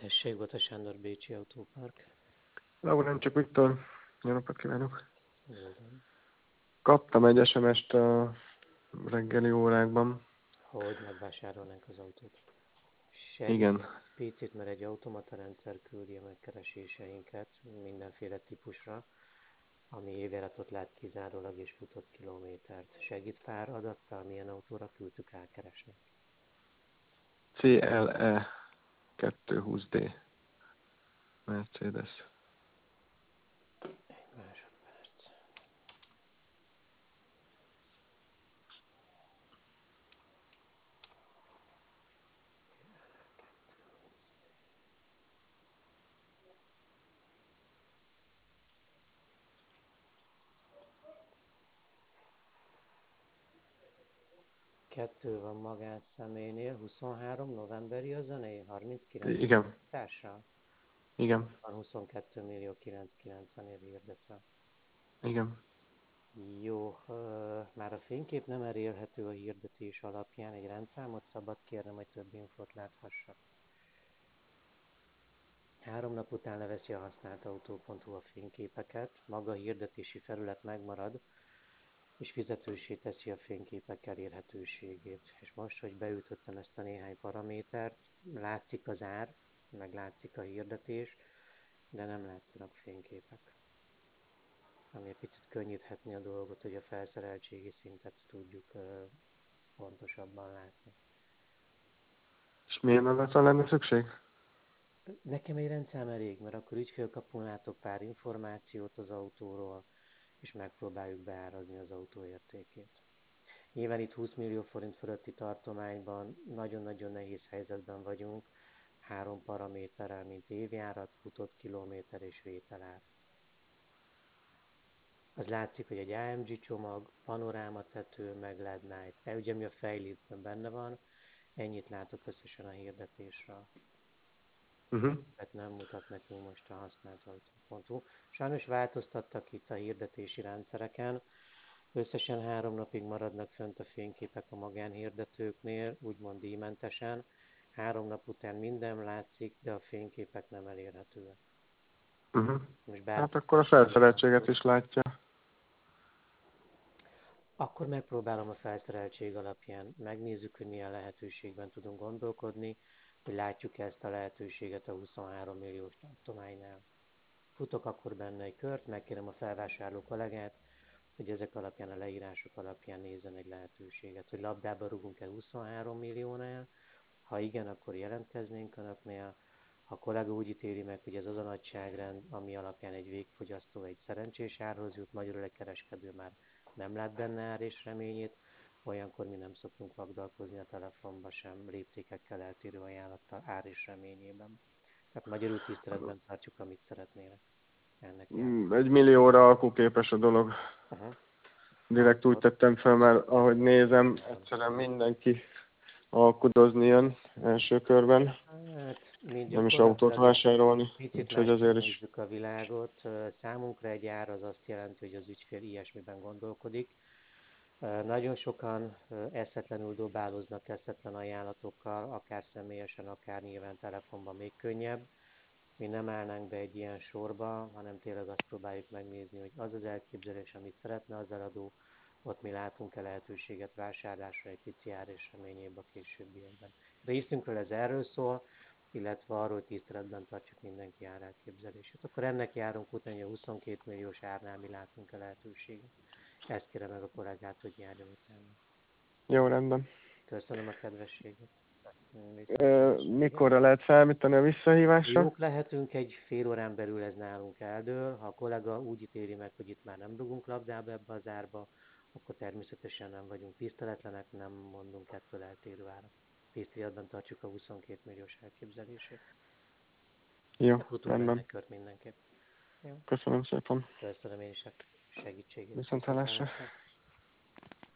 Tessék, Bota Sándor, Bécsi Autópark. Laurencsik Viktor, jó napot kívánok! Jó van. Kaptam egy SMS-t a reggeli órákban. Hogy megvásárolnánk az autót. Igen. Segítek picit, mert egy automata rendszer küldi a megkereséseinket mindenféle típusra, ami évjáratot lát kizárólag és futott kilométert. Segít pár adattal, milyen autóra küldtük rákeresni? CLE 220D Mercedes. Egy másodperc. Kettő van magánszemélynél, 23 novemberi a zenei, 39 Igen, társal. igen, Van 22 millió 990 ér hirdetve. igen. Jó, már a fénykép nem elérhető a hirdetés alapján, egy rendszámot szabad kérnem, hogy több infót láthassak. 3 nap után leveszi a használtautó.hu a fényképeket, maga a hirdetési felület megmarad, és fizetőssé teszi a fényképek elérhetőségét. És most, hogy beütöttem ezt a néhány paramétert, látszik az ár, meg látszik a hirdetés, de nem látszanak fényképek. Ami egy picit könnyíthetni a dolgot, hogy a felszereltségi szintet tudjuk pontosabban látni. És milyen adatra lenne szükség? Nekem egy rendszám elég, mert akkor ügyfélkapun látok pár információt az autóról, és megpróbáljuk beárazni az autó értékét. Nyilván itt 20 millió forint fölötti tartományban nagyon-nagyon nehéz helyzetben vagyunk, 3 paraméterrel, mint évjárat, futott kilométer és vételár. Az látszik, hogy egy AMG csomag, panorámatető, meg LED night. Ugye mi a fejlétben benne van, ennyit látok összesen a hirdetésről. Hát nem mutat nekünk most a használt autó.hu. Sajnos változtattak itt a hirdetési rendszereken. Összesen 3 napig maradnak fönt a fényképek a magánhirdetőknél, úgymond díjmentesen. 3 nap után minden látszik, de a fényképek nem elérhetőek. Most Hát bárki akkor a felszereltséget is látja. Akkor megpróbálom a felszereltség alapján. Megnézzük, hogy milyen lehetőségben tudunk gondolkodni, hogy látjuk ezt a lehetőséget a 23 milliós tartománynál. Futok akkor benne egy kört, megkérem a felvásárló kollégát, hogy ezek alapján, a leírások alapján nézzen egy lehetőséget, hogy labdába rugunk-e 23 milliónál, ha igen, akkor jelentkeznénk önöknél, ha a kollega úgy ítéli meg, hogy ez az a nagyságrend, ami alapján egy végfogyasztó egy szerencsés árhoz jut, magyarul egy kereskedő már nem lát benne ár és reményét, olyankor mi nem szoktunk vagdalkozni a telefonba sem, léptékekkel eltérő ajánlattal ár és reményében. Tehát magyarul tiszteletben tartjuk, amit szeretnének. Ennek jár. 1 millióra alkuképes a dolog. Direkt úgy tettem fel, mert ahogy nézem, egyszerűen mindenki alkudozni jön első körben. Hát, mi Nem is autót gyakorlatilag egy vásárolni. picit Úgyhogy másképp azért is. nézzük a világot. Számunkra egy ár az azt jelenti, hogy az ügyfél ilyesmiben gondolkodik. Nagyon sokan eszetlenül dobáloznak eszetlen ajánlatokkal, akár személyesen, akár nyilván telefonban még könnyebb. Mi nem állnánk be egy ilyen sorba, hanem tényleg azt próbáljuk megnézni, hogy az az elképzelés, amit szeretne az eladó, ott mi látunk-e lehetőséget vásárlásra egy pici ár és reményébb a későbbiekben. Részünkről ez erről szól, illetve arról, hogy tiszteletben tartjuk mindenki árelképzelését. Akkor ennek járunk utána, hogy a 22 milliós árnál mi látunk-e lehetőséget. Ezt kérem meg a kollégát, hogy járjon utána. Jó, rendben. Köszönöm a kedvességet. Mikorra lehet számítani a visszahívásra? Jók lehetünk, egy fél órán belül ez nálunk eldől. Ha a kollega úgy ítéli meg, hogy itt már nem rugunk labdába ebbe az árba, akkor természetesen nem vagyunk tiszteletlenek, nem mondunk ettől eltérő árat. Tiszteletben tartjuk a 22 milliós elképzelését. Jó, De futunk benne rendben. egy kört mindenképp. Jó. Köszönöm szépen. Köszönöm én is a segítségét. Viszonthallásra. Viszontlátásra.